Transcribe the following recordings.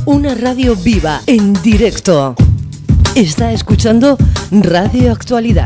Una radio viva, en directo. Está escuchando Radio Actualidad.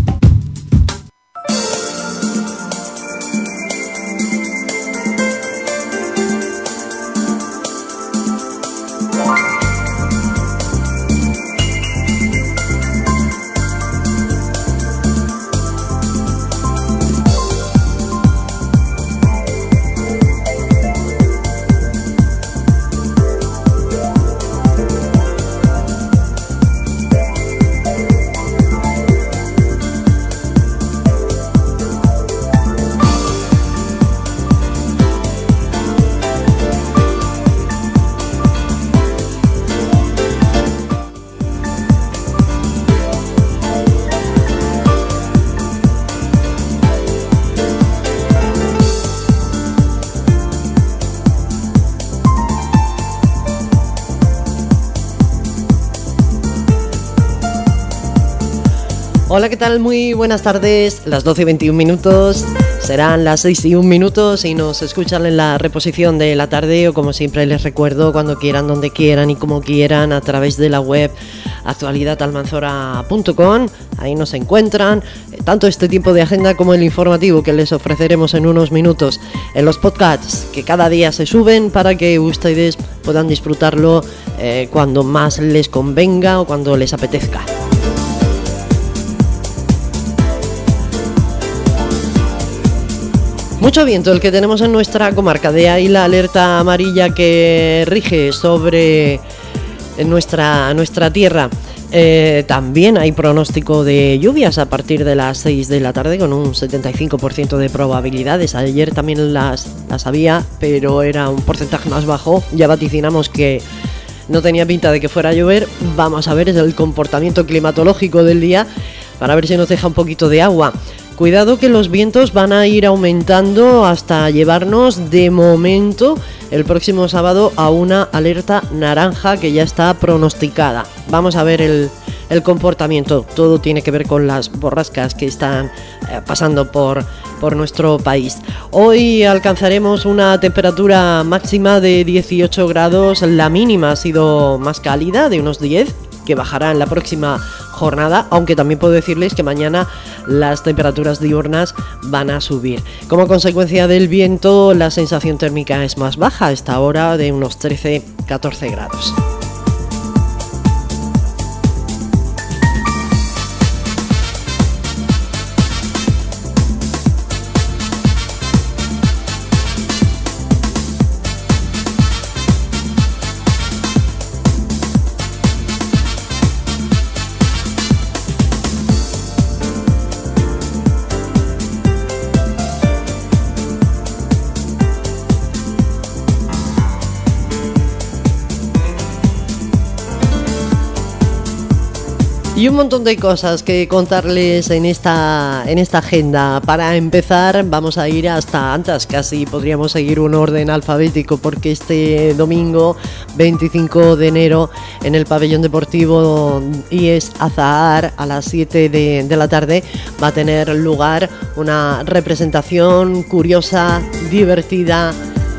Hola, ¿qué tal? Muy buenas tardes, las 12:21, serán las 6:01 y nos escuchan en la reposición de la tarde o como siempre les recuerdo, cuando quieran, donde quieran y como quieran, a través de la web actualidadalmanzora.com. Ahí nos encuentran tanto este tiempo de agenda como el informativo que les ofreceremos en unos minutos en los podcasts que cada día se suben para que ustedes puedan disfrutarlo cuando más les convenga o cuando les apetezca. Mucho viento el que tenemos en nuestra comarca, de ahí la alerta amarilla que rige sobre nuestra tierra. También hay pronóstico de lluvias a partir de las 6 de la tarde con un 75% de probabilidades. Ayer también las había, pero era un porcentaje más bajo. Ya vaticinamos que no tenía pinta de que fuera a llover. Vamos a ver el comportamiento climatológico del día para ver si nos deja un poquito de agua. Cuidado que los vientos van a ir aumentando hasta llevarnos de momento el próximo sábado a una alerta naranja que ya está pronosticada. Vamos a ver el comportamiento. Todo tiene que ver con las borrascas que están pasando por nuestro país. Hoy alcanzaremos una temperatura máxima de 18 grados. La mínima ha sido más cálida, de unos 10, que bajará en la próxima jornada, aunque también puedo decirles que mañana las temperaturas diurnas van a subir. Como consecuencia del viento, la sensación térmica es más baja, a esta hora de unos 13-14 grados. Y un montón de cosas que contarles en esta agenda. Para empezar, vamos a ir hasta antes, casi podríamos seguir un orden alfabético, porque este domingo 25 de enero en el pabellón deportivo IES Azahar a las 7 de la tarde va a tener lugar una representación curiosa, divertida,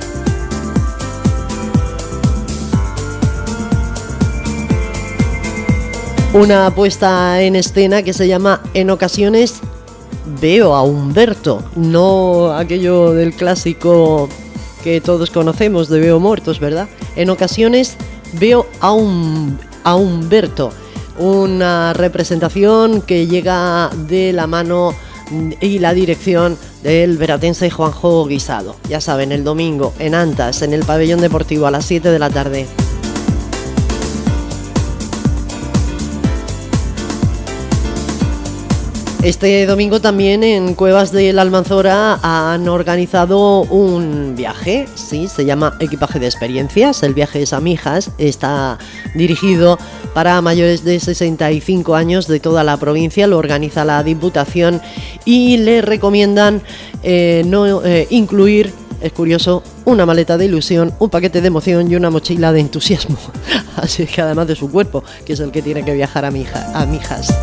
una puesta en escena que se llama En ocasiones veo a Humberto, no aquello del clásico que todos conocemos de Veo muertos, ¿verdad? En ocasiones veo a Humberto, una representación que llega de la mano y la dirección del veratense Juanjo Guisado. Ya saben, el domingo en Antas, en el pabellón deportivo a las 7 de la tarde. Este domingo también en Cuevas de la Almanzora han organizado un viaje, sí, se llama Equipaje de Experiencias. El viaje es a Mijas, está dirigido para mayores de 65 años de toda la provincia, lo organiza la Diputación y le recomiendan no incluir, es curioso, una maleta de ilusión, un paquete de emoción y una mochila de entusiasmo. Así que además de su cuerpo, que es el que tiene que viajar a Mijas.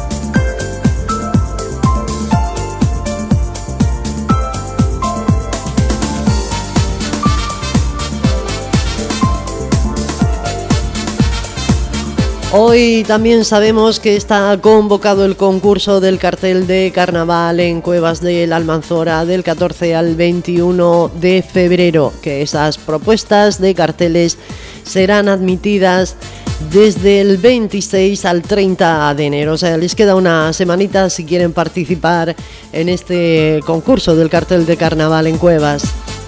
Hoy también sabemos que está convocado el concurso del cartel de carnaval en Cuevas de la Almanzora del 14 al 21 de febrero, que esas propuestas de carteles serán admitidas desde el 26 al 30 de enero, o sea, les queda una semanita si quieren participar en este concurso del cartel de carnaval en Cuevas.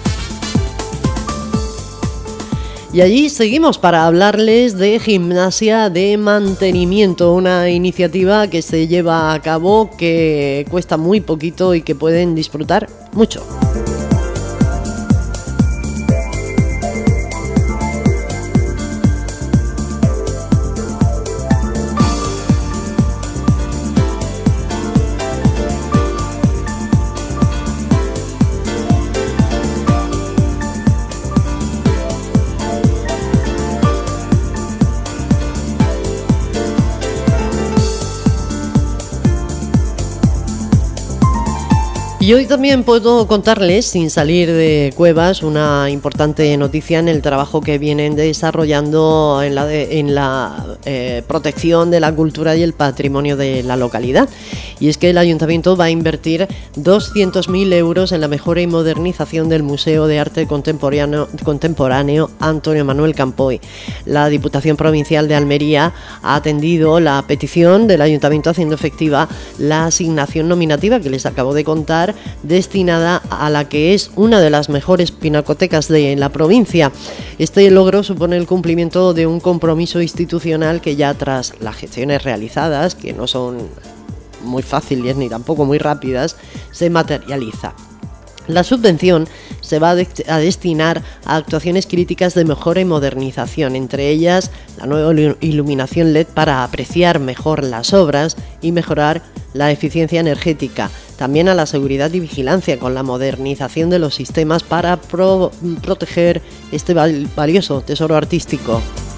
Y allí seguimos para hablarles de Gimnasia de Mantenimiento, una iniciativa que se lleva a cabo, que cuesta muy poquito y que pueden disfrutar mucho. Y hoy también puedo contarles, sin salir de Cuevas, una importante noticia en el trabajo que vienen desarrollando en la protección de la cultura y el patrimonio de la localidad. Y es que el Ayuntamiento va a invertir 200.000 euros en la mejora y modernización del Museo de Arte Contemporáneo Antonio Manuel Campoy. La Diputación Provincial de Almería ha atendido la petición del Ayuntamiento, haciendo efectiva la asignación nominativa que les acabo de contar, destinada a la que es una de las mejores pinacotecas de la provincia. Este logro supone el cumplimiento de un compromiso institucional que ya, tras las gestiones realizadas, que no son muy fáciles ni tampoco muy rápidas, se materializa. La subvención se va a destinar a actuaciones críticas de mejora y modernización, entre ellas la nueva iluminación LED para apreciar mejor las obras y mejorar la eficiencia energética. También a la seguridad y vigilancia, con la modernización de los sistemas para proteger este valioso tesoro artístico.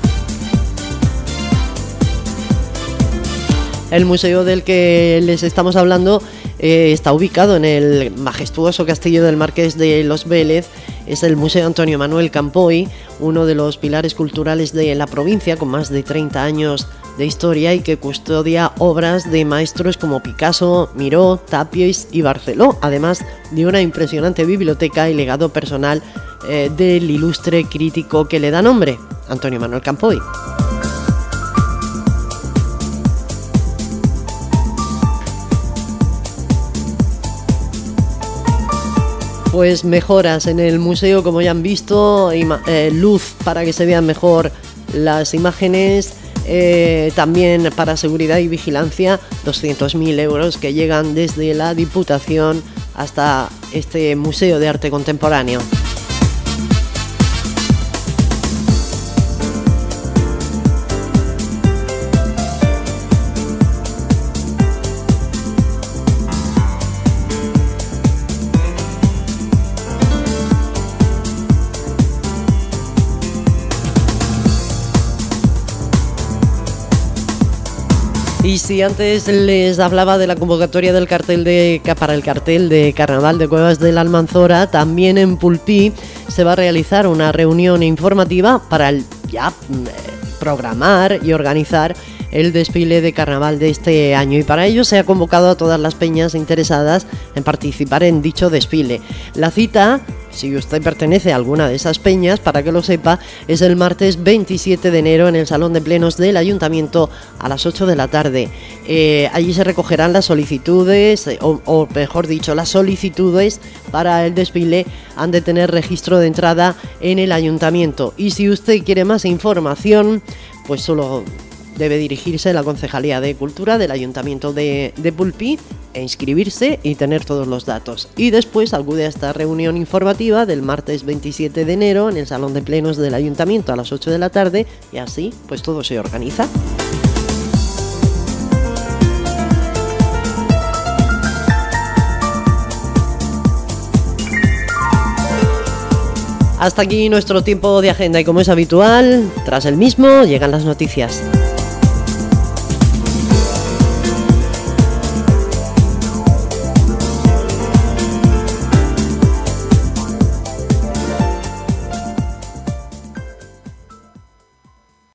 El museo del que les estamos hablando está ubicado en el majestuoso castillo del Marqués de los Vélez. Es el Museo Antonio Manuel Campoy, uno de los pilares culturales de la provincia, con más de 30 años de historia y que custodia obras de maestros como Picasso, Miró, Tapies y Barceló, además de una impresionante biblioteca y legado personal del ilustre crítico que le da nombre, Antonio Manuel Campoy. Pues mejoras en el museo, como ya han visto, luz para que se vean mejor las imágenes, también para seguridad y vigilancia, 200.000 euros que llegan desde la Diputación hasta este Museo de Arte Contemporáneo. Y si antes les hablaba de la convocatoria del para el cartel de Carnaval de Cuevas de la Almanzora, también en Pulpí se va a realizar una reunión informativa para programar y organizar el desfile de carnaval de este año, y para ello se ha convocado a todas las peñas interesadas en participar en dicho desfile. La cita, si usted pertenece a alguna de esas peñas, para que lo sepa, es el martes 27 de enero en el Salón de Plenos del Ayuntamiento a las 8 de la tarde. Allí se recogerán las solicitudes, o mejor dicho, las solicitudes para el desfile han de tener registro de entrada en el Ayuntamiento. Y si usted quiere más información, pues solo debe dirigirse a la Concejalía de Cultura del Ayuntamiento de Pulpí e inscribirse y tener todos los datos. Y después acude a esta reunión informativa del martes 27 de enero en el Salón de Plenos del Ayuntamiento a las 8 de la tarde y así pues todo se organiza. Hasta aquí nuestro tiempo de agenda y, como es habitual, tras el mismo llegan las noticias.